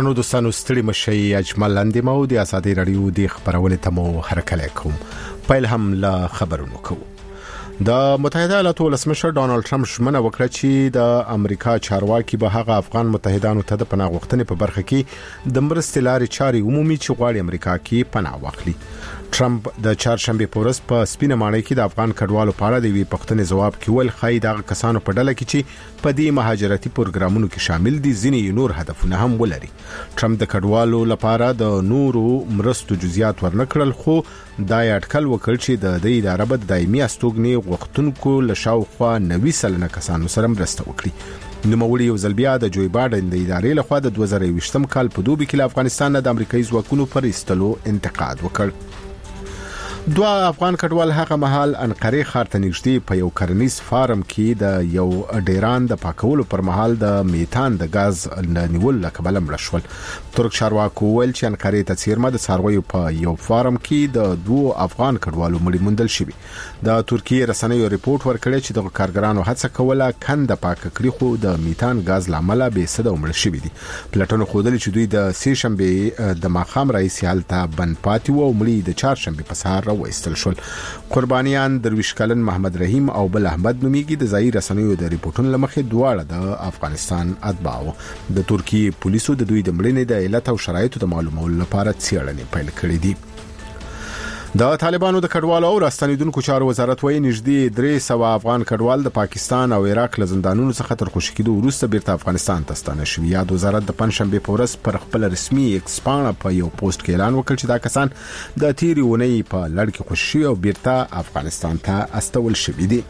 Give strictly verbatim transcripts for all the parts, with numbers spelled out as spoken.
درنو دوستانو ستړي مشي اجمل اندیمو د ازادي رادیو د خبرونې ته مو هرکلی کوم. پیل هم له خبرونو کوو. د متحده ایالاتو ولسمشر ډانلډ ټرمپ ژمنه وکړه چې د امریکا چارواکي به هغه افغان متحدانو ته د پناه غوښتنې په برخه کې د مرستې لارې چارې عمومي چې غواړي امریکا کې پناه واخلي. ټرمپ د چهارشنبه په ورځ په سپینه ماڼۍ کې د افغان کډوالو په اړه د وی پښتنې جواب کې ول خای د کسانو په ډله کې چې په دې مهاجرتي پروګرامونو کې شامل دي ځینې نور هدفونه هم ولري. ټرمپ د کډوالو لپاره د نورو مرستو جزئیات ورنکړل، خو دا یې اټکل وکړ چې د دې اداره به دایمي استوګنې غوښتونکو لشاوخوا نوي سلنه کسانو سره مرسته وکړي. نوموړي یو ځل بیا د جوی بایدن د ادارې لخوا د دوه زره یوولسم کال په دوبي کې افغانستان د امریکایي ځواکونو پر ایستلو انتقاد وکړ. دوه افغان کډوال هغه مهال انقره ښار ته نږدې په یو کرنیز فارم کې د یو ډیران د پاکولو پر مهال د میتان د غاز نیول لکبل مړ شول. ترک چارواکو ویل چې انقره ته څیرمه د څارویو په یو فارم کې د دوه افغان کډوالو مړي موندل شوی. د ترکیه رسنیو ریپورت ورکړی چې د کارګرانو هڅه کوله کند پاک کړي، خو د میتان غاز لامل به صد مړ شوی دي. پلاتونو خودل چې دوی د سه شنبه د ماخام رئیس حالت بن پاتې وو مړي د چهارشنبه په سهار وایستل شول. قربانیان درویش کلن محمد رحیم او بل احمد نومیږي. د ظاهر رسنیو د ریپورتونو لمخې دواړه د افغانستان اتباعو. د ترکیه پولیسو د دوی د مړینې د علت او شرایطو د معلومولو لپاره څېړنې پیل کړې دي. د طالبانو د کډوالو او راستنیدونکو چارو وزارت وایي نږدې درې سوه افغان کډوال د پاکستان او عراق له زندانونو څخه تر خوشی کېدو وروسته بیرته افغانستان ته ستانه شوي. یاد وزارت د پنځشنبه په ورځ پر خپل رسمي ایکس پاڼه په یو پوسټ کې اعلان وکړ چې دا کسان د تیرې اونۍ په لړ کې خوشی او بیرته افغانستان ته استول شوي دي.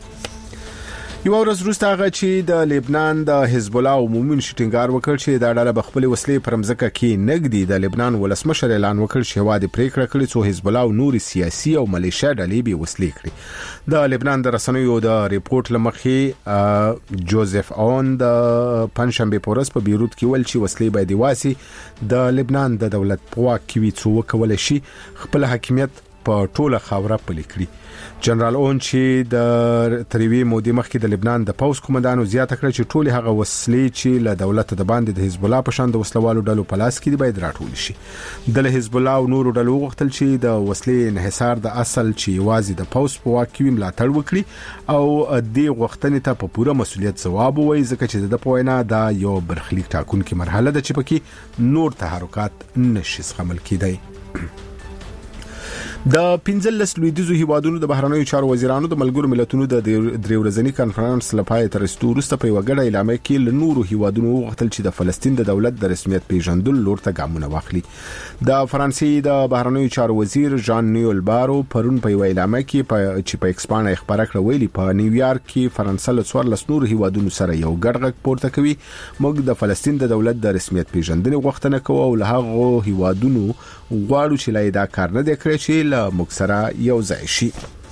یو ورځ وروسته هغه چې د لبنان د حزب الله عمومي شټینګار وکړ چې دا ډله بخپل وسلې پر مځکه کې نګدي. د لبنان ولسمشر اعلان وکړ چې هوا د پریکړه کړې چې حزب الله او نور سیاسي او ملیشیا ډلې به وسلې کړي. د لبنان د رسنیو د ریپورت لمخې جوزف اون د پنځشنبه په ورځ په بیروت کې ول چې وسلې به دی واسي د لبنان د دولت په واک کې وي څو کول شي خپل حاکمیت په ټوله خاوره پلي کړي. جنرال اون چې د تریوی مودې مخکې د لبنان د پوز کمانډانو زیاته کړ چې ټول هغه وسلې چې له دولت د باندې د حزب الله په شان د وسلوالو ډلو په لاس کې دی باید راټول شي. د حزب الله او نورو ډلو غوښتل چې د وسلې انحصار د اصل چې واځي د پوز په واک کې ملاتړ وکړي او د غوښتنې ته په پوره مسؤلیت ځواب ووایي، ځکه چې د پوینا دا یو برخلیک ټاکونکې مرحله ده چې پکې نور تحرکات نشي زغمل کېدای. د پنځلس لویدیزو هیوادونو د بهرنیو چارو وزیرانو د ملګرو ملتونو د درې ورځنی کانفرنس لپاره تر ستو وروسته په وګړه اعلامیه کې له نورو هیوادونو وغوښتل چې د فلسطین د دولت د رسمیت پیژندل لور ته ګامونه واخلي. د فرانسې د بهرنیو چارو وزیر ژان نیول بارو پرون په اعلامیه کې په چې په ایکسپانه خبره کړې ویلي په نیویارک کې فرانسه له څوارلس نورو هیوادونو سره یو ګډ غږ پورته کوي. موږ د فلسطین د دولت د رسمیت پیژندنې غوښتنه کوو او له هغو هیوادونو غواړو چې لای دا کار نه دی کړی چې مکسره یو ځای شي.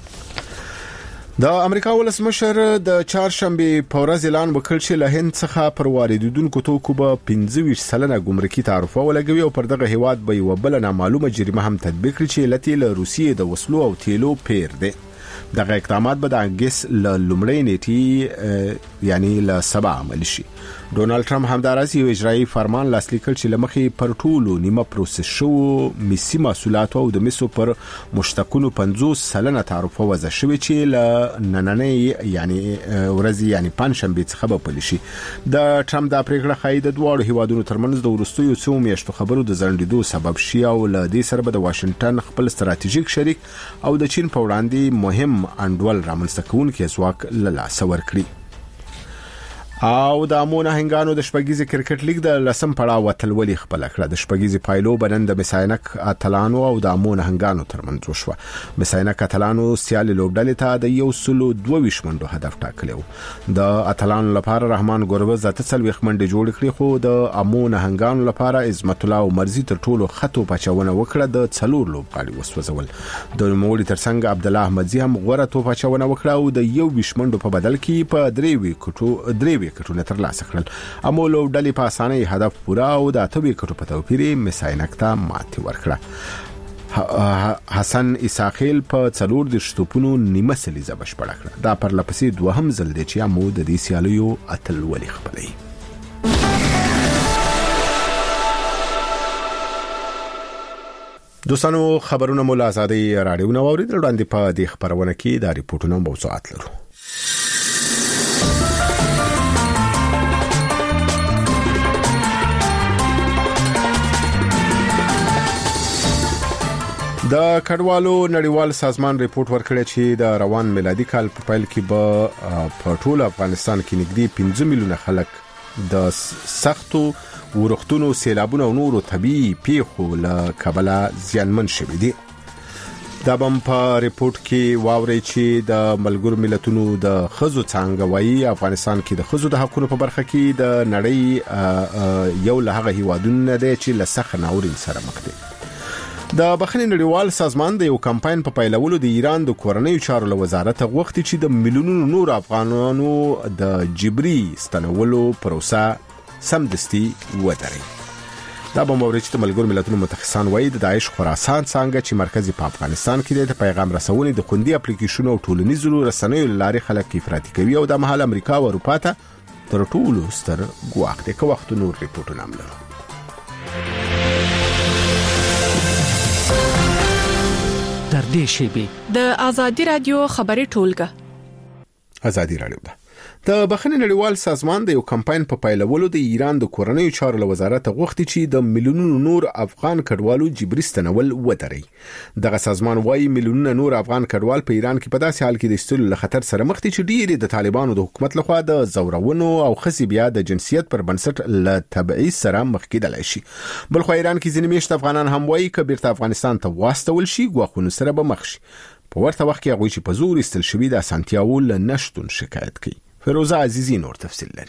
د امریکا ولسمشر د چهارشنبه په ورځ اعلان وکړ چې له هند څخه پر واردېدونکو توکو به پنځه ویشت سلنه ګمرکي تعرفه ولګوي او پر دغه هیواد به یو بل نامعلومه جریمه هم تطبیق کړي چې لته له روسیې د وسلو او تیلو پیر دي. دغه اقدامات به د اگست ل لومړۍ نیټې یعنی ل سبا عمل شي. ډونالد ټرمپ همدارس یو اجرایی فرمان لاسلیک کړ چې لمخې پر ټولو نیمه پروسس شو مسی محصولات او د مسو پر مشتقونو پنځوس سلنه تعرفه وضع شوی چې ل نننې یعنی ورځ یعنی پنځشنبه څخه به پلی شي. د ټرمپ د پریکړه خایده دوه هیوادونو ترمنځ د ورستیو څو میاشتو خبرو د ځنډېدو سبب شي او ل دې سره به د واشنگټن خپل ستراتیژیک شریک او د چین په وړاندې مهم انډول رامنځته کوونکي ځواک له لاسه ورکړي. او د امونه هنګانو د شپږیزي کرکټ لیګ د لسم پړاو اتلولي خپل کړه. د شپږیزي پایلو بنند مساینک اتلانو او د امونه هنګانو ترمنځ وشو. مساینک اتلانو سیالي لوبډلې ته د یو سلو دوه ویش منډو هدف ټاکلو. د اتلانو لپاره رحمان ګوربز ذات سلويخ منډه جوړ کړې، خو د امونه هنګانو لپاره عظمت الله او مرزي تر ټولو خطو پچاونه وکړه د څلور لوبغاړي وسوځول. د نوموړي ترڅنګ عبد الله احمدزي هم غوړه تو پچاونه وکړه او د یو ویش منډو په بدل کې په درې وکټو درې وکټونه تر لاسه کړل. امو لوبډلې په اسانۍ هدف پورا او د اته وکټو په توپیر مساینک ته ماتې ورکړه. حسن اساخیل په څلور د شتوپونو نیمه سلیزه بشپړه کړه. دا پر لپسې دوهم ځل دی چې امو د دې سیالیو اتل ولې خپلې. دوستانو خبرونه مو له آزادۍ رادیو نو اوریدل وړاندې په دې خبرونه کې د ریپورتونو موضوعات لرو. د کډوالو نړیوال سازمان ریپورت ورکړی چې د روان میلادي کال په پیل کې به په ټول افغانستان کې نږدې پنځه میلیونه خلک د سختو ورښتونو، سیلابونو او نورو طبيعي پیښو له کبله زیانمن شوي دي. دا بم په ریپورت کې واوري چې د ملګرو ملتونو د خزو څنګه وایي افغانستان کې د خزو د حقوقو په برخه کې د نړۍ یو له هغه هیوادونو دی چې له سخت ناورین سره مخ دي. د بخښنې نړیوال سازمان د یو کمپاین په پیلولو د ایران د کورنیو چارو له وزارت غوښتي چې د میلیونونو نور افغانانو د جبري ستنولو پروسه سمدستي ودري. دا به موري چې ملګرو ملتونو متخصصان وایي د داعش خراسان څنګه چې مرکزی په افغانستان کې د پیغام رسونې د خوندي اپلیکیشن او ټولنیزو رسنیو لارې خلک افراطي کوي او د محل امریکا او اروپا ته تر ټولو ستر ګواښ دی. که وخت نور ریپورتونه هم لرو. در دې شیبه د آزادی رادیو خبري ټولګه آزادی رادیو ده. د بخښنې نړیوال سازمان د یو کمپاین په پیلولو د ایران د کورنیو چارو له وزارت غوښتي چې د میلیونونو نور افغان کډوالو جبري ستنول ودري. دغه سازمان وايي میلیونونو نور افغان کډوال په ایران کې په داسې حال کې د استلو له خطر سره مخ دي چې ډېری د طالبانو د حکومت لخوا د زورونو او خصي بیا د جنسیت پر بنسټ له تبعیض سره مخ کېدلای شي. بل خو ایران کې ځینې میشت افغانان هم وايي چې بیرته افغانستان ته واستول شي ګواښونو سره به مخ شي. په ورته وخت کې هغوی چې په زور استل شوي د اسانتیاو له نشټون شکایت کوي. فیروزه عزیزی نور تفصیل لري.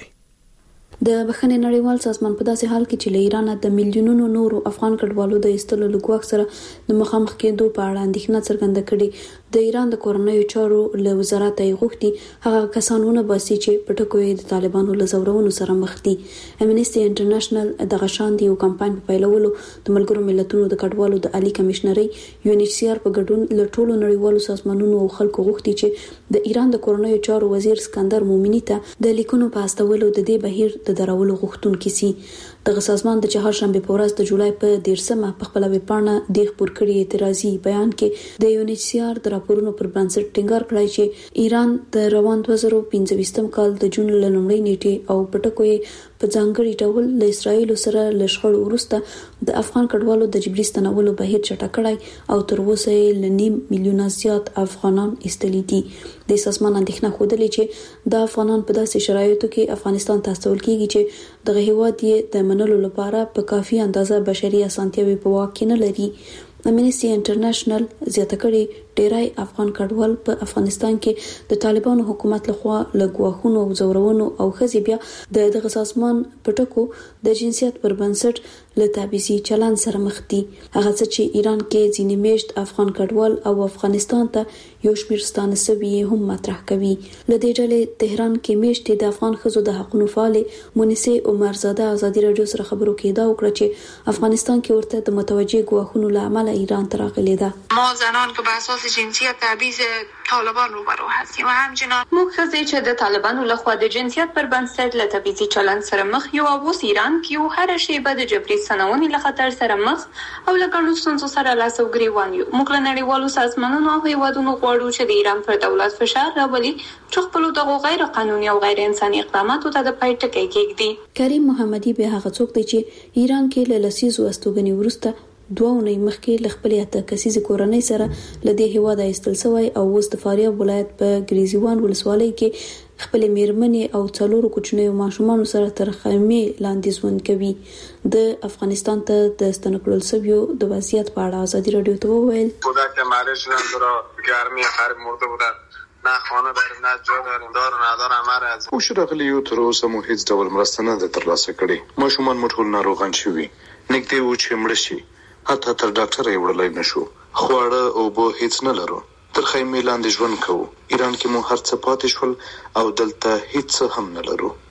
د بخښنې نړیوال سازمان په داسې حال کې چې له ایران د میلیونونو نورو افغان کډوالو د ایستلو لګوک سره د مخامخ کېدو په اړه اندېښنه څرګنده کړې. د ایران د کورنیو چارو له وزارت یې غوښتي هغه کسانونه باسي چې په ټکو یې د طالبانو له زورونو سره مخ دي. امنيستي انټرنیشنل د غشان دی یو کمپاین په پیلولو د ملګرو ملتونو د کډوالو د عالی کمشنري یو ان ایچ سی آر په ګډون له ټولو نړیوالو سازمانونو او خلکو غوښتي چې د ایران د کورنیو چارو وزیر اسکندر مومنی ته د لیکونو په استولو د دې بهیر د درولو غوښتونکي سي. دغه سازمان د چهارشنبه په ورځ د جولای په دیرشمه په خپل ویب پاڼه د خبر کړي اعتراضي بیان کې د یو ان ایچ سی آر د راپورونو پر بنسټ ټینګار کړی چې ایران د روان دوه زره پنځه کال د جون له لومړۍ نیټې او پټکو یې په ځانګړي ډول له اسرایل سره له شخړو وروسته د افغان کډوالو د جبري ستنولو بهیر چټک کړی او تر اوسه یې له نیم میلیونه زیات افغانان ایستلي دي. د سازمان اندېښنه خوده چې د افغانان په داسې شرایطو کې افغانستان ته استول کیږي چې دغه هیواد یې د منلو لپاره په کافي اندازه بشري اسانتیاوي په واک کې نه لري. امنيستي انټرنیشنل زیاته کړي ډیرای افغان کډوال په افغانستان کې د طالبانو حکومت لخوا لګواخونو او زورونو او خزي بیا د دغه سازمان پټکو د جنسیت پر بنسټ له تابعیضي چلن سره مخ دي. هغه چې ایران کې ځینې میشت افغان کډوال او افغانستان ته یو شمېر ستانه سوي هم مطرح کوي. لدې ډلې تهران کې میشت د افغان خزو د حقوقو فعال مونسه عمرزاده آزادی رادیو سره خبرو کې دا وکړه چې افغانستان کې ورته د متوجه ګواښونو له امله ایران ته راغلي ده. ما زنان که به اساس جنسیت تبعیض طالبان روبرو هستیم و همچنان موږ ښځې چې د طالبانو لخوا د جنسیت پر بنسټ له تبعیضي چلند سره مخ یو او اوس ایران کې یو هر شیبه د جبري ستنونې له خطر سره مخ او له ګڼو ستونزو سره لاس او ګریوان یو. موږ له نړیوالو سازمانونو او هیوادونو غواړو چې د ایران پر دولت فشار راولي چې خپلو دغو غیر قانوني او غیر انساني اقداماتو ته د پای ټکی کېږدي. کریم محمدي به هغه څوک دی چې ایران کې له لسیزو استوګنې وروسته دوه اونۍ مخکې له خپلې اته کسیزې کورنۍ سره له دې هیواده ایستل شوی او اوس د فاریاب ولایت په ګریزیوان ولسوالۍ کې خپلې میرمنې او څلورو کوچنیو ماشومانو سره تر خیمې لاندې ژوند کوي. د افغانستان ته د ستنه کړل شویو د وضعیت په اړه آزادی رادیو ته وویل خدا که ماره شدن تو را گرمی خرب مرده بودن نه خانه داریم نه جا داریم دار ندار امر از او شراغلی یو تر اوسه مو هیڅ ډول مرسته نه ده ترلاسه کړې. ماشومان مو ټول ناروغان شوي نږدې و چې مړه شي حتی تر ډاکټر یې وړلای نشو. خواړه او به هیڅ نه لرو. تر خیمې لاندې ژوند کوو. ایران کې مو هر څه پاتې شول او دلته هیڅ هم نه لرو.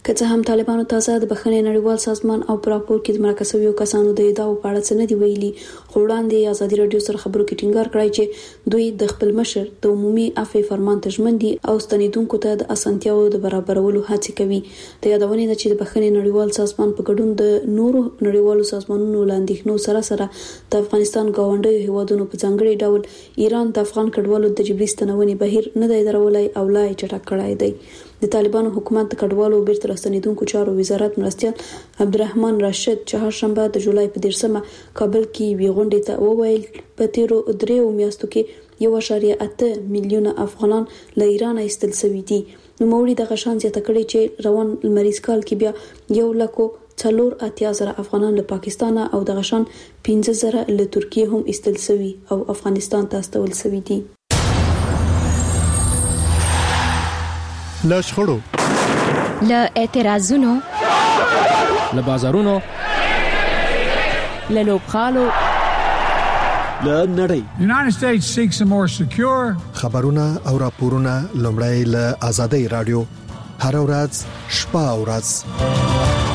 که څه هم طالبانو تازه د بخښنې نړیوال سازمان او پراپور کې د مرکزیو کسانو د ادعاو په اړه څه نه دی ویلي، خو وړاندې ازادي رادیو سره خبرو کې ټینګار کړی چې دوی د خپل مشر د عمومي عفو فرمان ته ژمن دي او ستنیدونکو ته د اسانتیاو د برابرولو هڅه کوي. د یادونې ده چې د بخښنې نړیوال سازمان په ګډون د نورو نړیوالو سازمانونو لاندېښنو سره سره د افغانستان ګاونډیو هیوادونو په ځانګړي ډول ایران د افغان کډوالو د جبري ستنونې بهیر نه دی درولای او لا یې چټک کړی دی. د طالبانو حکومت د کډوالو بیرته راستنیدونکو چارو وزارت مرستیال عبدالرحمن راشد چهارشنبه د جولای په دیرشمه کابل کې وی غونډې ته وویل په تیرو دریو میاشتو کې یو اعشاریه اته میلیونه افغانان له ایران ایستل شوي دي. نو موري د غشان زیاته کړي چې روان لمریز کال کې بیا یو لکو څلور اتیا زره افغانان له پاکستان او د غشان پنځه زره له ترکیه هم ایستل شوي او افغانستان ته استول شوي دي. له شخړو، له اعتراضونو، له بازارونو، له لوبخالو، له نړۍ United States seeks a more secure خبرونه او راپورونه لومړی له آزادۍ رادیو هر ورځ شپه او ورځ.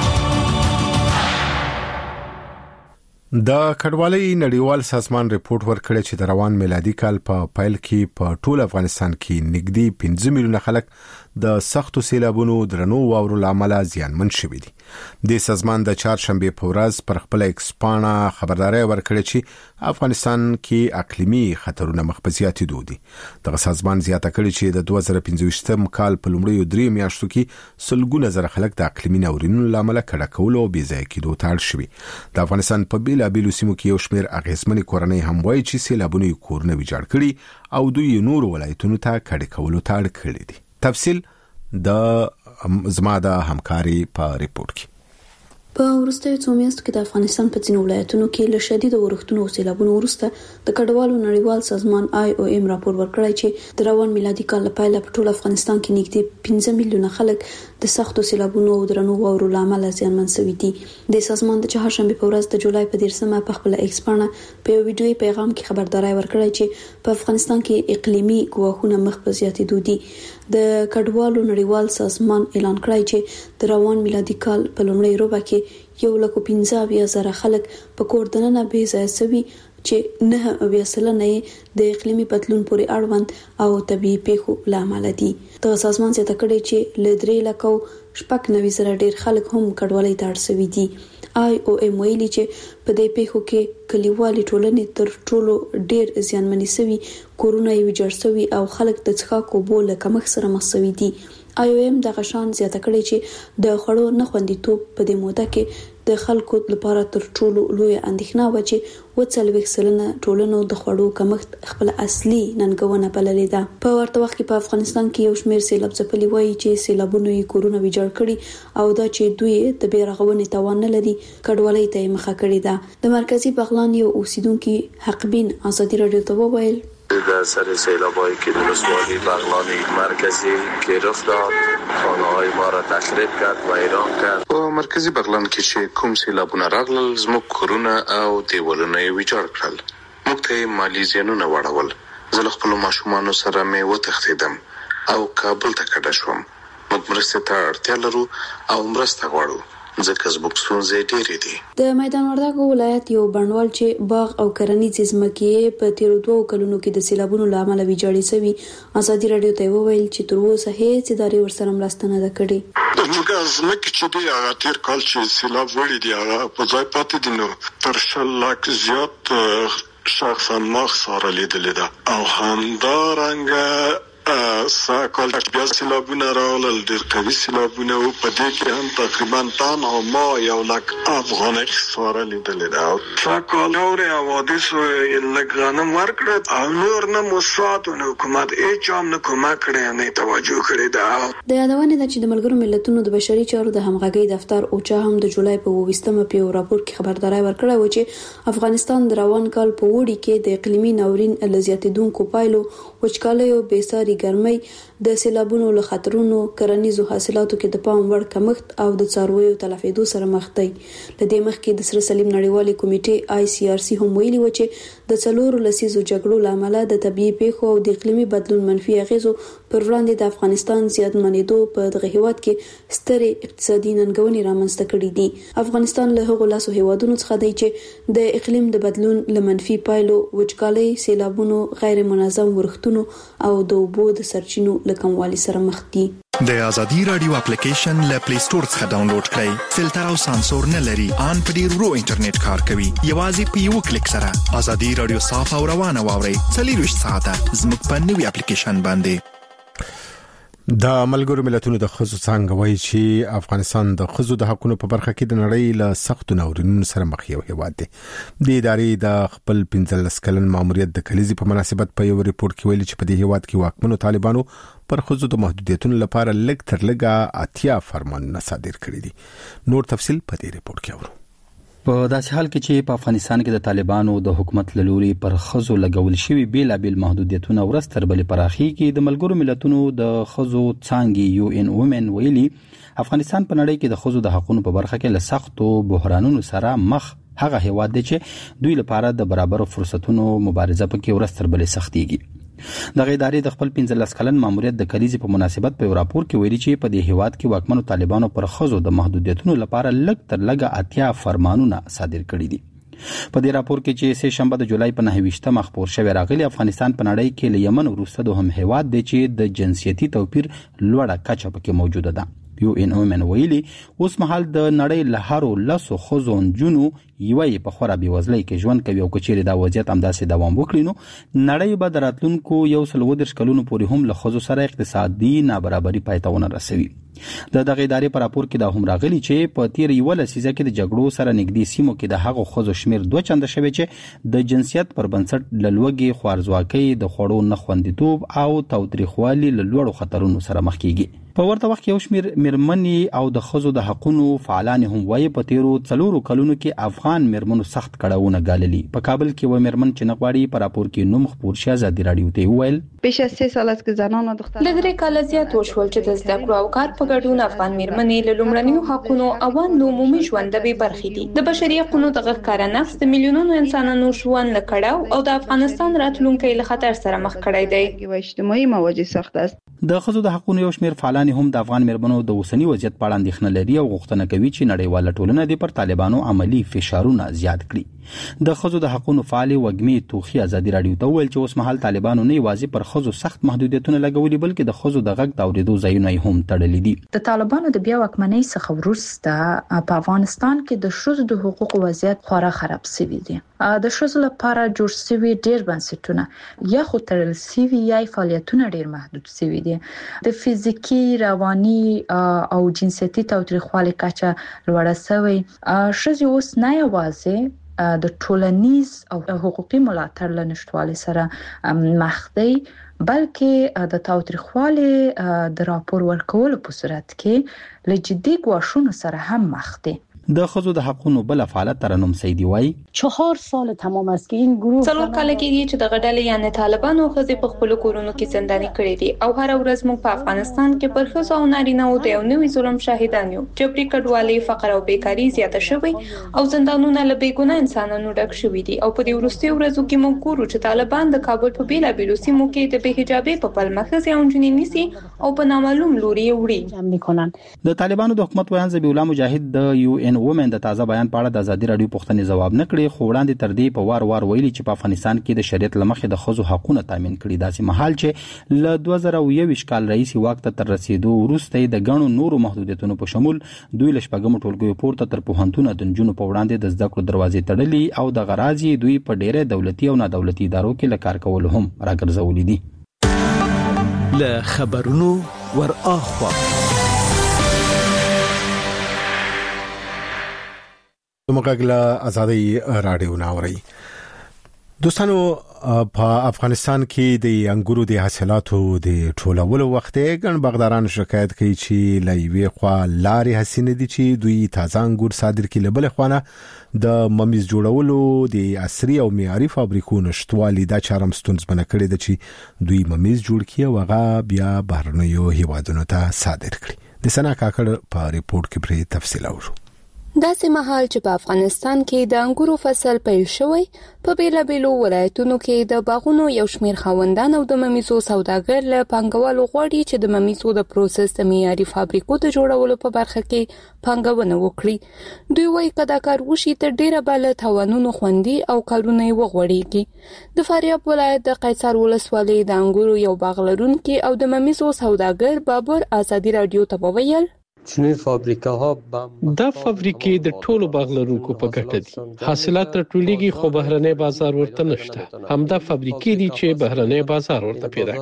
د کډوالۍ نړیوال سازمان ریپورت ورکړی چې د روان میلادي کال په پایل کې په ټول افغانستان کې نږدې پنځه میلیونه خلک د سختو سیلابونو درنو واورو لامل زیانمن شوي دي. د سازمان د چهارشنبه په ورځ پر خپل ایکسپانه خبرداري ورکړه چې افغانستان کې اقلیمي خطرونه مخ په زیاتېدو دي. دغه سازمان زیاته کړي چې د دوه زره پنځه کال په لومړیو درې میاشتو کې سلګونه زره خلک د اقلیمي ناورینونو لامل کډه کولو او بې ځای کېدو ته اړ شوي. د افغانستان په بیلابیلو سیمو کې یو شمېر اغېزمنې کورنۍ هم وایي چې سیلابونه یې کورونه ویجاړ کړي او دوی نورو ولایتونو ته کډه کولو ته اړ کړي دي. تفصیل د زما د همکاري په ریپورت کې. په وروستیو څو میاشتو کې د افغانستان په ځینو ولایتونو کې له شدید اورښتونو او سیلابونو وروسته د کډوالو نړیوال سازمان آی او ایم راپور ورکړی چې د روان میلادي کال لپاره په ټول افغانستان کې نږدې پنځه میلیونه خلک د سختو سیلابونو او درنو واورو لامل زیانمن شوي دي. د سازمان د چهارشنبه په ورځ د جولای په دیرشمه په خپل ایکسپانه په یو ویډیوي پیغام کې خبرداري ورکړی چې په افغانستان کې اقلیمي ګواښونه مخ په زیاتېدو دي. د کډوالو نړیوال سازمان اعلان کړی چې د روان میلادي کال په لومړۍ ربع کې یو لکو پنځه اویا زره خلک په کور دننه بې ځایه شوي چې نه اویا سلنه د اقلیمي بدلون پورې اړوند او طبيعي پیښو لامل دي. د سازمان زیاته کړي چې له درې لکو شپږ نوي زره ډیر خلک هم کډوالۍ ته اړ شوي دي. آی او ایم ویلي چې په دې پیښو کې کلیوالي ټولنې تر ټولو ډیر زیانمنې شوي، کورونه یې ویجاړ شوي او خلک د څښاک اوبو له کمښت سره مخ شوي دي. آی او ایم د غشان زیاته کړي چې د خوړو نه خوندیتوب په دې موده کې د خلکو لپاره تر ټولو لوی اندېښنه و چې وڅلوي سلنه ټولنو د خوړو کمښت خپل اصلي ننګونه بللې ده. په ورته وخت کې په افغانستان کې یو شمېر سیلاب ځپلي وایي چې سیلابونو یې کورونه ویجاړ کړي او دا چې دوی د بیرغونې توان نه لري کډوالۍ ته مخه کړې ده. د مرکزی بغلان یو اوسیدونکو حقبین ازادي رادیو ته وویل در سر سیلابایی که در ولسوالی بغلان مرکزی گرفت داد، خانه‌های ما را تخریب کرد و ویران کرد. په مرکزی بغلان کې چې کوم سیلابونه راغلل زموږ کورونه او دیوالونه یې ویجاړ کړل. موږ ته مالی زیانونه واړول. زه له خپلو ماشومانو سره مې وتښتېدم او کابل ته کډه شوم. موږ مرستې ته اړتیا لرو او مرسته غواړو ځکه زموږ ستونزې ډېرې دي. د میدان وردګو ولایت یو بڼوال چې باغ او کرنیزې ځمکې په تیرو دوو کلونو کې د سیلابونو له امله ویجاړې شوي ازادي رادیو ته وویل چې تر اوسه هیڅ ادارې ورسره مرسته نه ده کړې. د موږ ځمکې چې دی هغه تیر کال چې سیلاب وړي دي هغه په ځای پاتې دي، نو تر شل لک زیات شخصا ما خساره لیدلې ده او همدارنګه ساکال بیا سیلابونه راغلل، ډېر قوي سیلابونه و. په دې کې هم تقریبا تنها ما یو لک افغانۍ خساره لیدلې ده. ساکال اورې حوادثو لږ غنم ورکړه او نور نه موسساتو نه حکومت هېچا هم نه کومک کړی، نه توجه کړې ده. د یادونې ده چې د ملګرو ملتونو د بشري چارو د همغږۍ دفتر اوچا هم د جولای په اوویشتمه په یو راپور کې خبرداری ورکړی و چې افغانستان د روان کال په اوړي کې د اقلیمي ناورین له زیاتېدونکو پایلو، وچکالۍ او بېساري ګرمۍ، د سیلابونو له خطرونو، کرنیزو حاصلاتو کې د پام وړ کمښت او د څارویو تلفېدو سره مخ دي. له دې مخکې د سره سلیم نړیوالې کمیټې آی سی آر سی هم ویلي و چې د څلورو لسیزو جګړو له امله د طبيعي پیښو او د اقلیمي بدلون منفي اغیزو پر وړاندې د افغانستان زیاتمنېدو په دغه هیواد کې سترې اقتصادي ننګونې رامنځته کړې دي. افغانستان له هغو لاسو هیوادونو څخه دی چې د اقلیم د بدلون له منفي پایلو، وچکالۍ، سیلابونو، غیر منظم ورښتونو او د اوبو د سرچینو له کموالي سره مخ دي. د ازادي رادیو اپلیکیشن له پلی سٹور څخه ډاونلوډ کړئ. فلټر او سانسور نه لري، ان په ډیر ورو انټرنیټ کار کوي. یوازې په یو کلیک سره ازادي رادیو صاف او روانه واورئ. څلور ساعته زموږ په نوي اپلیکیشن باندې. د ملګرو ملتونو د خصوص څنګه وایي چې افغانستان د خصوص د حقوقو په برخه کې د نړۍ له سخت ناورینونو سره مخ یو هیواد دی. د ادارې د خپل پنځلس کلن ماموریت د کلیزې په مناسبت په یو ریپورت کې ویلي چې په دې هیواد کې واکمنو طالبانو پر خصوص د محدودیتونو لپاره لږ تر لږه اتیا فرمانونه صادر کړي دي. نور تفصيل په دې ریپورت کې اورو. په داسې حال کې چې په افغانستان کې د طالبانو د حکومت له لوري پر خزو لګول شوی بیلابل محدودیتونه ورستر بل پراخي کې د ملګرو ملتونو د خزو څانګې یو ان وومن ویلي افغانستان په نړۍ کې د خزو د حقوقو په برخه کې له سختو بحرانونو سره مخ هغه هیواد دی چې دوی لپاره د برابر فرصتونو مبارزه پکې ورستر بل سختيږي. د غیداري د خپل پنځلس کلن ماموریت د کلیزې په مناسبت په راپور کې ویلي چې په دې هیواد کې واکمنو طالبانو پر خزو د محدودیتونو لپاره لږ تر لږه اتیا فرمانونه صادر کړي دي. په دې راپور کې چې سه شنبه د جولای په نهه ویشتمه خبر شوی راغلی افغانستان په نړۍ کې له یمن وروسته دوهم هیواد دی چې د جنسیتي توپیر لوړه کچه پکې موجوده ده. یو ان اومن ویلي اوس مهال د نړۍ له هرو لسو خزو جنو یوې په خورا بېوزلۍ کې ژوند کوي او کچېرې دا وضعیت همداسې دوام وکړي نو نړۍ به د راتلونکو یو سل ودرش کلونو پورې هم له خزو سره اقتصادي نابرابري پای ته ونه رسوي. د دغه ادارې په راپور کې دا هم راغلي چې په تیر یو لسیزه کې د جګړو سره نږدې سیمو کې د هغو خزو شمیر دوه چنده شوی چې د جنسیت پر بنسټ له لوږې، خوارځواکۍ، د خوړو نه خوندیتوب او تاوتریخوالي له لوړو خطرونو سره مخ کیږي. په ورته وخت کې یو شمیر میرمنې او د خزو د حقوقو فعالان هم وایي په تیرو څلورو کلونو کې افغان میرمنو سخت کړهونه ګاللي. په کابل کې و میرمن چې نغواړي په راپور کې نوم خبر شي ازادي رادیو ته ویل بیش از سه سال است که زنان و دختران لږ کال زیات وشول چې د زده کړو او کار په ګډون افغان میرمنې له لومړنیو حقوقو او د عمومي ژوند به برخې دي. د بشري حقوقو د غږ نقص د میلیونونو انسانانو ژوند له کړهو او د افغانستان راتلونکي له خطر سره مخ کړی دی. او اجتماعي مواجه سخت است. د خزو د حقوقو یو شمیر فعالان هم د افغان میرمنو د اوسنی وضعیت په اړه اندېښنه لري او غوښتنه کوي چې نړیواله ټولنه د پر طالبانو عملی فشارونه زیات کړي. د خزو د حقوقو فعال وګمي توخي ازادي رادیو ته ویل چې اوس مهال طالبانو نه یوازې پر خزو سخت محدودیتونه لګولي بلکې د خزو د غږ تاوریدو ځایونه هم تړلي دي. د طالبانو د بیا واکمنۍ څخه وروسته په افغانستان کې د شذ د حقوقو وضعیت خورا خراب شوی دی. د شذ لپاره جوړ شوی ډیر بنسټونه یا خو تړل شوی یا فعالیتونه ډیر محدود شوی دي. د فزیکی، رواني او جنسیتي تاوتریخوالي کچه لوړه شوی. شذ اوس نه یوازې د ټولنیز او حقوقي ملاتړ له نشټوالي سره مخ دی بلکې د تاوتریخوالي د راپور ورکولو په صورت کې له جدي ګواښونو سره هم مخ دی. د خزو د حقوقو بل فعالت ترنم سیدی وای چهار سال تمام است که این گروه څلور کال کېږي چې د غډلې یعنی طالبانو خزي په خپل کورونو کې زنداني کړي دي او هر ورځ موږ په افغانستان کې پر خزو او نارینه‌و د یو نوي ظلم شاهدان یو. جبري کډوالي، فقر او بیکاری زیاته شوی او زندانونه له بیګناه انسانانو ډک شوي دي او په دې وروستي ورځو کې موږ ګورو چې طالبان د کابل په بیلابیلو سیمو کې د بهجابي په پلمه خزي او جنې نیسي او په نامعلوم لوري وړي. د طالبانو د حکومت ویان ذبیح الله مجاهد د یو ان وومن د تازه بیان په اړه د ازادي رادیو پوښتنې ځواب نه کړي خو وړاندې تر دې په وار وار ویلي چې په افغانستان کې د شریعت لمخې د خزو حقوقونه تامین کړي. داسې مهال چې له دوه زره یو کال رئیس واک ته تر رسیدو وروسته د غنو نورو محدودیتونو په شمول دوی له شپږم ټولګیو پورته تر پوهنتون د نجونو په وړاندې د زده کړو دروازې تړلي او د غرازي دوی په ډېره دولتي او نه دولتي ادارو کې له کار کول هم راګرځولې دي. له خبرونو ور اخوا مګلا ازادي رادیو ناوري. دوستانو په افغانستان کې د انګورو د حاصلاتو د ټولولو وخت ګڼ باغداران شکایت کوي چې لایوي خوا لارې حسینه دي چې دوی تازه انګور صادر کړي. بل خوانه د ممیز جوړولو د عصري او معیاري فابریکو نشټوالي دا چارم ستونزمنه کړي د چې دوی ممیز جوړ کړي او هغه بیا بهرنیو هیوادونو ته صادر کړي. د سنا کاکړ په ریپورت کې پرې تفصیل اورو. داسې مهال چې په افغانستان کې د انګورو فصل پیل شوی، په بیلابیلو ولایتونو کې د باغونو یو شمېر خاوندان او د ممیزو سوداګر له پانګوالو غواړي چې د ممیزو د پروسس د معیاري فابریکو د جوړولو په برخه کې پانګونه وکړي. دوی وايي که دا کار وشي تر ډیره به له تاوانونو خوندي او کارونه یې وغوړېږي. د فاریاب ولایت د قیصر ولسوالۍ د انګورو یو باغ لرونکي او د ممیزو سوداګر بابر ازادي رادیو ته وویل دا فابریکې د ټولو باغ لرونکو په ګټه دي. حاصلات راټولېږي خو بهرنی بازار ورته نشته. همدا فابریکې دي چې بهرنی بازار ورته پیدا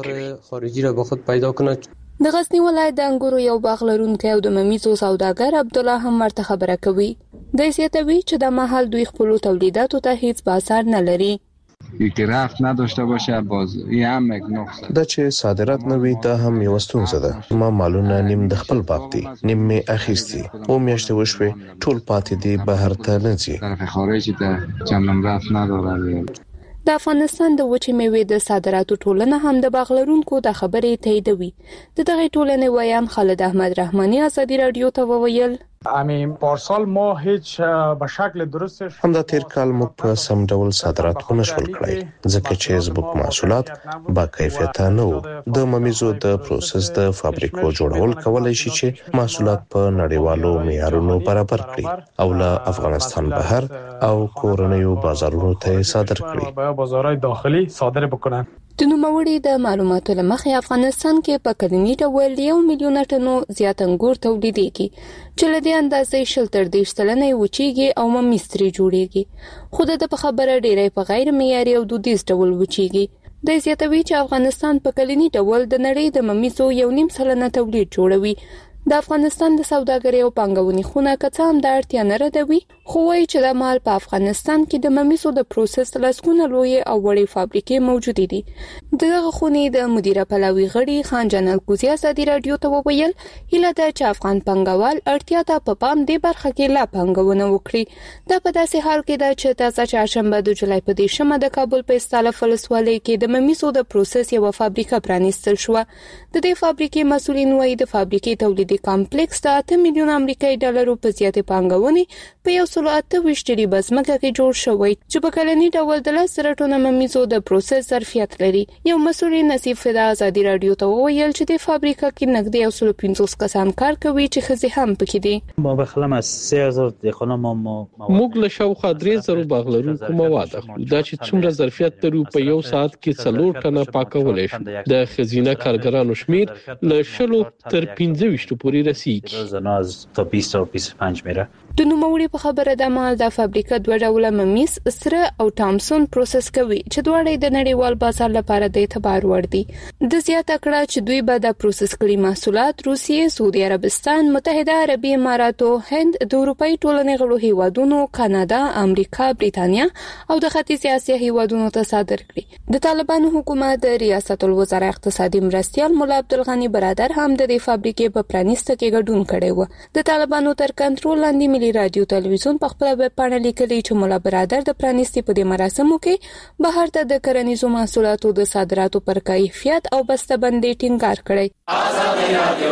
کوي. د غزنی ولایت د انګورو یو باغ لرونکی او د ممیزو سوداګر عبدالله هم ورته خبره کوي. د زیاتوي چې د محل دوی خپل تولیداتو ته هیڅ بازار نه لري. یکی رفت نداشته باشه باز این هم یک نقص دا چې صادرات نه وي دا هم یو ستونزه ده. ما مالونه نیم د خپل باغ دي، نیم می اخیستي او میاشتې وشوي ټول پاتې دي بهر ته نه ځي. طرف خارجی ته چندان رفت نداره. د افغانستان د وچې میوې د صادراتو ټولنه هم د باغ لرونکو د خبرې تاییدوي. د دغه ټولنې ویان خالد احمد رحماني ازادي رادیو ته وویل امین پارسال ما هیچ به شکل درستش همدا تیر کال موږ په سم ډول صادرات ونه شول کړای ځکه چې زموږ محصولات با کیفیت نه وو. د ممیزو د پروسس د فابریکو جوړول کولای شي چې محصولات په نړیوالو معیارونو برابر کړي او له افغانستان بهر او کورنیو بازارونو ته صادر کړي. په بازارهای داخلي صادر بکنن. د نوموړي د معلوماتو له مخې افغانستان کې په کلني ډول یو میلیون ټنو زیات انګور تولیدېږي چې له دې اندازې شل تر دېرش سلنه وچیږي او ممیز ترې جوړېږي. خو د په خبره ډېری په غیر معیاري او دودیز ډول وچیږي. د زیاتوي چې افغانستان په کلني ډول د نړۍ د ممیزو یو نیم سلنه تولید جوړوي. د افغانستان د سوداګرۍ او پانګونې خونه که څه هم د اړتیا نه ردوي، خو وایي چې د مال په افغانستان کې د ممیزو د پروسس لسګونه لویې او وړې فابریکې موجودې دي. د دغه خونې د مدیره پلاوي غړي خان جانل کوزي ازادي رادیو ته وویل هیله ده چې افغان پانګوال اړتیا ته په پام دې برخه کې لا پانګونه وکړي. دا په داسې حال کې ده چې تازه چهارشنبه د جولای په دېرشمه د کابل په استالف ولسوالۍ کې د ممیزو د پروسس یوه فابریکه پرانیستل شوه. د دې فابریکې مسؤلین وایي د فابریکې تولیدي کمپلیکس د اته میلیون امریکایي ډالرو په زیاتې پانګونې په یو سل اته ویشت ډریبه ځمکه کې جوړ شوی چې په کلني ډول د لس زره ټنو ممیزو د پروسس ظرفیت لري. یو مسؤل نصیب فدا ازادي رادیو ته وویل چې د فابریکه کې نږدې یو سل پنځوس کسان کار کوي چې ښځې هم پکې دي. ما بخلم از سه هزار دخانه ما موږ له شاوخوا درې زره باغ لرونکو مواد اخلو. دا چې څومره ظرفیت لري په یو ساعت کې څلور ټنه پاکولی شو. د ښځینه کارګرانو شمیر له شلو تر پنځه ویشتو پورې رسیږي. زناز تا بیست تا بیست و پنج میره. د نوموړي په خبره د مال د فابریکه دوه ډوله ممیز سره او ټامسون پروسس کوي چې دواړه د نړیوال بازار لپاره د اعتبار وړ دي. د زیاته کړه چې دوی به د پروسس کړي محصولات روسیې، سعودي عربستان، متحده عربي اماراتو، هند، د اروپאי ټولنې غړو هیوادونو، کاناډا، امریکا، بریتانیا او د ختیځ اسیا هیوادونو ته صادر کړي. د طالبانو حکومت د ریاست الوزرا اقتصادي مرستیال مولا عبدالغني برادر هم د دې فابریکې په پرانیسته کې ګډون کړی و. د طالبانو تر کنټرول لاندې ملي رادیو تلویزیون په خپل ویب پاڼه لیکلي چې مولا برادر د پرانیستي په دې مراسمو کې بهر ته د کرنیزو محصولاتو د صادراتو پر کیفیت او بسته‌بندۍ ټینګار کړی. ازادي رادیو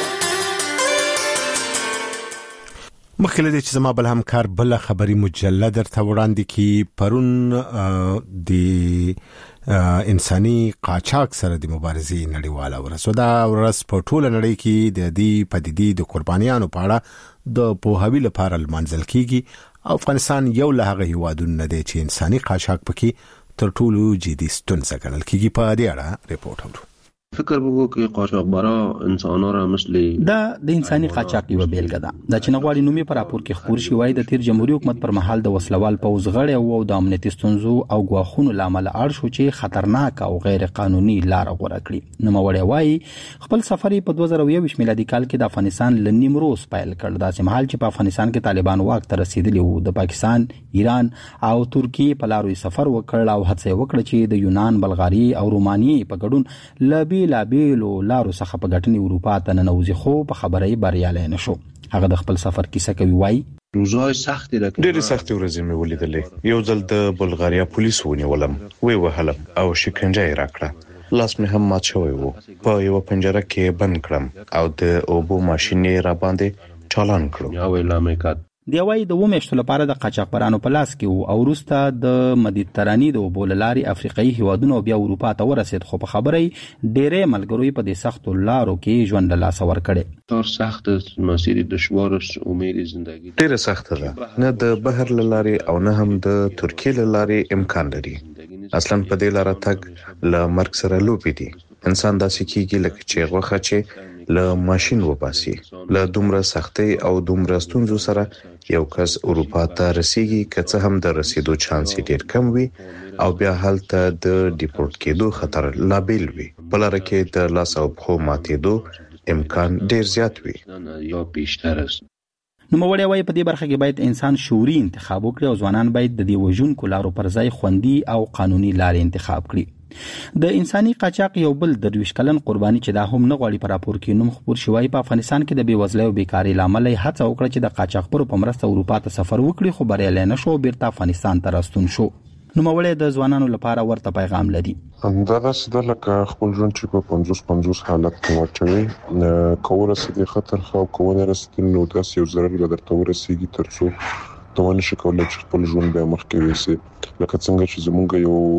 مخکې له دې چې زما بل همکار بل خبري مجله درته وړاندې کی پرون د انساني قاچاق سره د مبارزې نړیواله ورځ ده. ورځ په ټوله نړۍ کې د دې پدیدې د قربانیانو په اړه د پوهاوي لپاره لمانځل کیږي. افغانستان یو له هغه هیوادونو نه دی چې انساني قاچاق پکې تر ټولو جدي ستونزه ګڼل کیږي. په دې اړه ریپورت اورو. فکر وکړو چې قاچاقبرا انسانانو را مثل دا د انساني قاچاق یو بیلګه ده. د چنغواړي نومي پر راپور کې خبر شوی د تیر جمهوریت حکومت پر مهال د وسلوال پوز غړي او د امنیتي ستونزو او غواخونو لامل اړ شو چې خطرناک او غیر قانوني لار غوړه کړی. نو وړي وایي خپل سفر په دوه زره یو میلادي کال کې د افغانستان ل نیمروز پیل کړ. د سیمهال چې په افغانستان کې طالبان واک ته رسیدلی وو د پاکستان، ایران او ترکیه په لارو سفر وکړ او هڅه وکړه چې د یونان، بلغاري او رومانیې په ګډون لبي لابیلو لارو څخه په ګټنی اروپا ته ننوځي، خو په خبرې بریالی نشو. هغه د خپل سفر کیسه کوي. وایي روزای سختي ده، ډېر سختي ورځې مې ولیدلې. یو ځل د بلغاریا پولیس ونیولم، وی وهلم او شکنجه یې راکړه. لاس مې هم مات شوی وو. په یو پنجره کې بند کړم او د اوبو ماشین را باندې چالان کړم. یا ویلا مې کات دی وايي د ومشتو لپاره د قاچاقبرانو په لاس کې وو او وروسته د مدیتراني د اوبو له لارې افریقایي هیوادونو بیا اروپا ته ورسېد، خو په خبره ډېرې ملګرو په دې سختو لارو کې ژوند له لاسه ورکړی. کار سخت است، مسیر دشوار است، امید زندگی ډېره سخته ده، نه د بحر له لارې او نه هم د ترکیې له لارې امکان لري. اصلا په دې لاره تګ له مرګ سره لوبې دي. انسان داسې کېږي لکه چې غوښه چې له ماشین وباسي. له دومره سختۍ او دومره ستونزو سره یو کس اروپا ته رسیږي، که څه هم د رسیدو چانس ډېر کم وي او بیا هلته د ډیپورټ کېدو خطر لا بیل وي. په لاره کې د لاس او پښو ماتېدو امکان ډېر زیات وي. یا بیشتر است. نوموړی وايي په دې برخه کې باید انسان شعوري انتخاب وکړي او ځوانان باید د دې وژونکو لارو پر ځای خوندي او قانوني لارې انتخاب کړي. د انساني قاچاق یو بل د دویش کلن قرباني چې دا هم نه غواړي په راپور کې نوم خبر شوی په افغانستان کې د بیوزلۍ او بیکاری لامل هڅه وکړه چې د قاچاقبرو په مرسته اروپا ته سفر وکړي، خو بریالی نه شو، بیرته افغانستان ته راستون شو. نوموړی د ځوانانو لپاره ورته پیغام لري. دا داسې ده لکه خپل ژوند چې په پنځوس پنځوس حالت کې واچوي، که ورسېدې خطر ښه او که ونه رسېدې نو داسې یو ضرر به درته ورسېږي تر څو ته ونه شې کولی چې خپل ژوند بیا مخکې یوسې. لکه څنګه چې زمونږ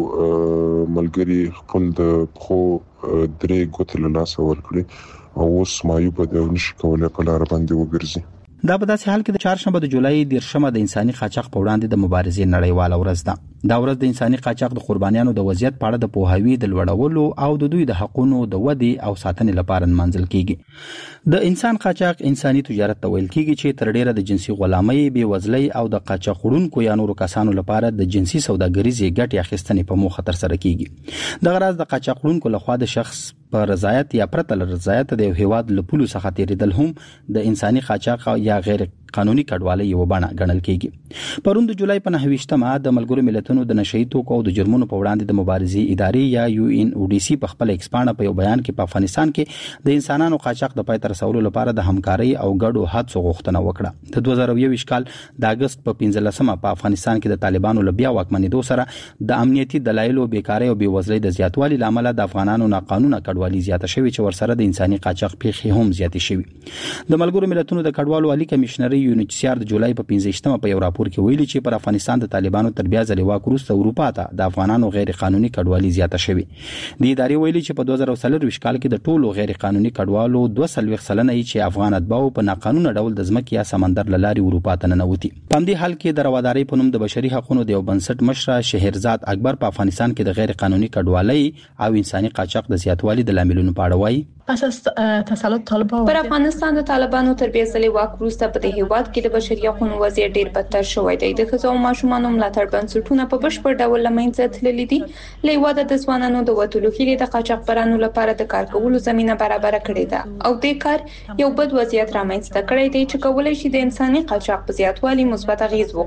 یو ملګري خپل د پښو درې ګوتې له لاسه ورکړي او اوس معیوبه دی او نشي کولی په لاره باندې وګرځي. دا په داسې حال کې د چهارشنبه د جولای دیرشمه د انساني قاچاق په وړاندې د مبارزې نړیواله ورځ ده. دا ورځ د انساني قاچاق د قربانیانو د وضعیت په اړه د پوهاوي د لوړولو او د دوی د حقونو د ودې او ساتنې لپاره نمانځل کیږي. د انسان قاچاق انساني تجارت ته ویل کیږي چې تر ډیره د جنسي غلامۍ، بیوزلۍ او د قاچاق وړونکو یا نورو کسانو لپاره د جنسي سوداګریزې ګټې اخیستنې په موخه ترسره کیږي. دغه راز د قاچاق وړونکو لخوا د شخص په رضایت یا پرته له رضایت د یو هیواد له پولو څخه تیریدل هم د انساني قاچاق یا غیر قانوني کډوالۍ یو بڼه ګڼل کیږي. پرون د جولای په نهه ویشتمه د ملګرو ملتونو د نشئی توکو او د جرمونو په وړاندې د مبارزې ادارې یا یو ان او ډي سي په خپل ایکسپانډ په یو بیان کې په افغانستان کې د انسانانو قاچاق د پای ته رسولو لپاره د همکارۍ او ګډو هڅو غوښتنه وکړه. د دوه زره یوویشت کال د اگست په پنځلسمه په افغانستان کې د طالبانو له بیا واکمنېدو سره د امنیتي دلایلو، بیکارۍ او بیوزلۍ د زیاتوالي لامل د افغانانو ناقانونه کډوالۍ زیاته شوې چې ورسره د انساني قاچاق پیښې هم زیاتې شوې. د ملګرو ملتونو د کډوالو عالی کمشنري یونیسیار د جولای په پنځه په یو راپور کې ویلي چې پر افغانستان د طالبانو تر بیا ځلې واک وروسته اروپا ته د افغانانو غیر قانوني کډوالۍ زیاته شوې. د ادارې ویلي چې په دوه زره څلور کال کې د ټولو غیر قانوني کډوالو دوه سلويخ سلنه چې افغان اتباو په ناقانونه ډول د ځمکې یا سمندر له لارې اروپا ته ننوتي. په همدې حال کې د روادارۍ په نوم د بشري حقوقو د یو بنسټ مشر شهرزاد اکبر په افغانستان کې د غیر قانوني کډوالۍ او انساني قاچاق د زیاتوالي د لاملونو په اړه وایي. پس از تسلط طالبان پر افغانستان د طالبانو تر بیا ځلې واک وروسته په دې هیواد کې د بشري حقوقو وضعیت ډېر بدتر شوی دی. د ښځو او ماشومانو ملاتړ بنسټونه په بشپړ ډول له منځه تللي دي. له هیواده د ځوانانو د وتلو هیلې د قاچاقبرانو لپاره د کار کولو زمينه برابر کړې ده او د کار یو بد وضعیت رامنځته کړی دی چې کولای شي د انساني قاچاق په زیاتوالي مثبت اغیز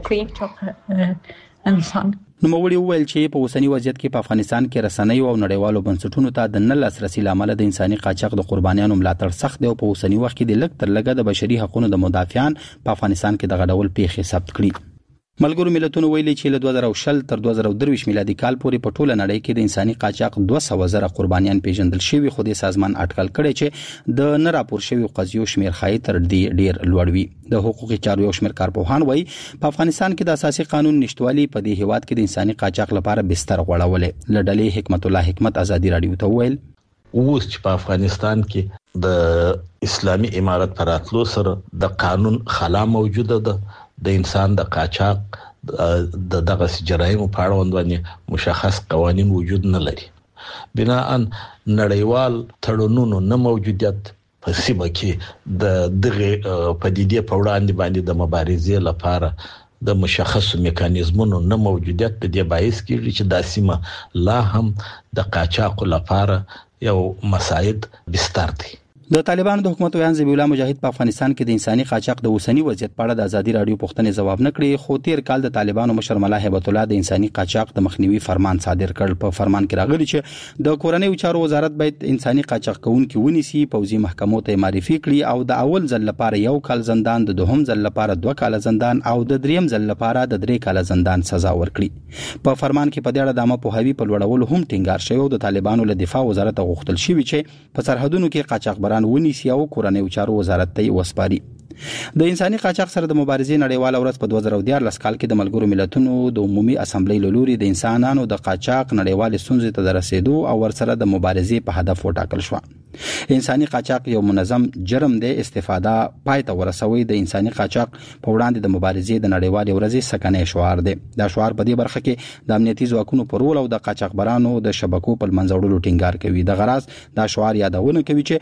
وکړي. انسان نوموړي وویل چې په اوسنی وضعیت کې په افغانستان کې رسنۍ او نړیوالو بنسټونو ته د نه لاسرسي لامل د انساني قاچاق د قربانیانو ملاتړ سخت دی او په اوسنی وخت کې د لږ تر لږه د بشري حقوقو د مدافعان په افغانستان کې د غډول پیښې ثبت کړي. ملګرو ملتونو ویلي چې له دوه زره شل تر دوه زره درویشت میلادي کال پورې په ټوله نړۍ کې د انساني قاچاق دوه سوه زره قربانیان پیژندل شوي، خو د سازمان اټکل کړي چې د نه راپور شوي قضیو شمیر خای تر دې ډیر لوړ وي. د حقوقي چارو یو شمیر کارپوهان وایي په افغانستان کې د اساسي قانون نشټوالي په دې هیواد کې د انساني قاچاق لپاره بستر غوړولې. لډلې حکمت الله حکمت ازادي رادیو ته ویل اوس چې په افغانستان کې د اسلامي امارت پر اتلو سره د قانون خلا موجوده ده، د انسان د قاچاق د دغه جرایم په اړه باندې مشخص قوانين وجود نه لري. بناء نړیوال تړونونو نه موجودیت په سیمه کې د دغه پدیدې په وړاندې باندې د مبارزې لپاره د مشخص میکانیزمونو نه موجودیت په دې باعث کیږي چې د سیمه لا هم د قاچاق لپاره یو مساعد بستر دی. د طالبانو د حکومت ویان ذبیح الله مجاهد په افغانستان کې د انساني قاچاق د اوسنی وضعیت په اړه د ازادي رادیو پوښتنې ځواب نه کړي، خو تیر کال د طالبانو مشر ملا هیبت الله د انساني قاچاق د مخنیوي فرمان صادر کړ. په فرمان کې راغلي چې د کورنۍ چارو وزارت باید انساني قاچاق کوونکي ونیسي، پوځي محکمو ته معرفي کړي او د اول ځل لپاره یو کال زندان، د دوهم ځل لپاره دوه کال زندان او د دریم ځل لپاره د درې کال زندان سزا ورکړي. په فرمان کې په دې اړه د عامه پوهاوي په لوړولو هم ټینګار شوی او د طالبانو له دفاع وزارت غوښتل شوی چې په سرحدونو کې قاچاقبران ونیسي او کورنۍ چارو وزارت ته وسپاري. د انساني قاچاق سره د مبارزې نړیواله ورځ په دوه زره دیارلس کال کې د ملګرو ملتونو د عمومي اسامبلې له لوري د انسانانو د قاچاق نړیوال ستونزې ته د رسیدو او ورسره د مبارزې په هدف وټاکل شو. انساني قاچاق یو منظم جرم دی. استفاده پای ته ورسوي د انساني قاچاق په وړاندې د مبارزې د نړیوالې ورځې سکنې شعار دی. دا شعار په دې برخه کې د امنیتي ځواکونو پر رول او د قاچاقبرانو د شبکو په منځ وړلو ټینګار کوي. د غرض دا شعار یادونه کوي چې